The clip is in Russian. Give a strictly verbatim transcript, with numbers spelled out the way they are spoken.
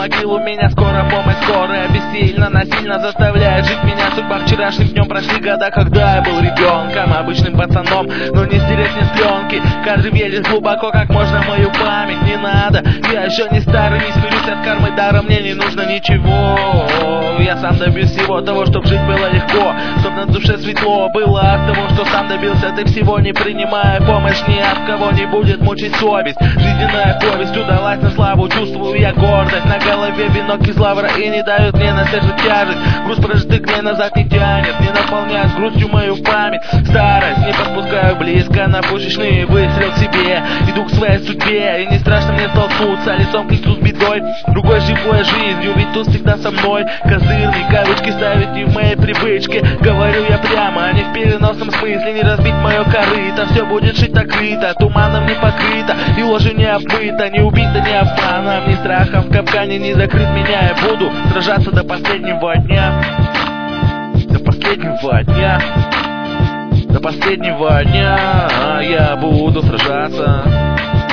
могилу, меня скоро помощь скорая бессильно, насильно заставляет жить меня судьба. Вчерашним днем прошли года, когда я был ребенком, обычным пацаном, но не стереть мне с пленки. Кадры въелись глубоко, как можно в мою память. Не надо, я еще не старый, не смирюсь от кармы дара, мне не нужно ничего. Я сам добьюсь всего того, чтоб жить было легко, чтоб на душе светло было от того, что сам добился ты всего, не принимая помощь ни от кого, не будет мучить совесть. Жизненная повесть удалась на славу, чувствую я гордость. На голове венок из лавра и не дают мне на сердце тяжесть. Груз прожитых мне назад не тянет, не наполняет грустью мою память. Старость не подпускаю близко, на пушечные выстрел к себе. Иду к своей судьбе, и не страшно мне столкнуться лицом к лицу с бедой, другой живой жизнью, ведь тут всегда со мной. Козырные кавычки ставить не в моей привычке, говорю я прямо, а не в переносном смысле. Не разбить мое корыто, все будет шито-крыто, туманом не покрыто, и ложью не обмыто, не убито, не обманом, ни страхом в капкане не закрыт меня. Я буду сражаться до последнего дня, до последнего дня, до последнего дня я буду сражаться.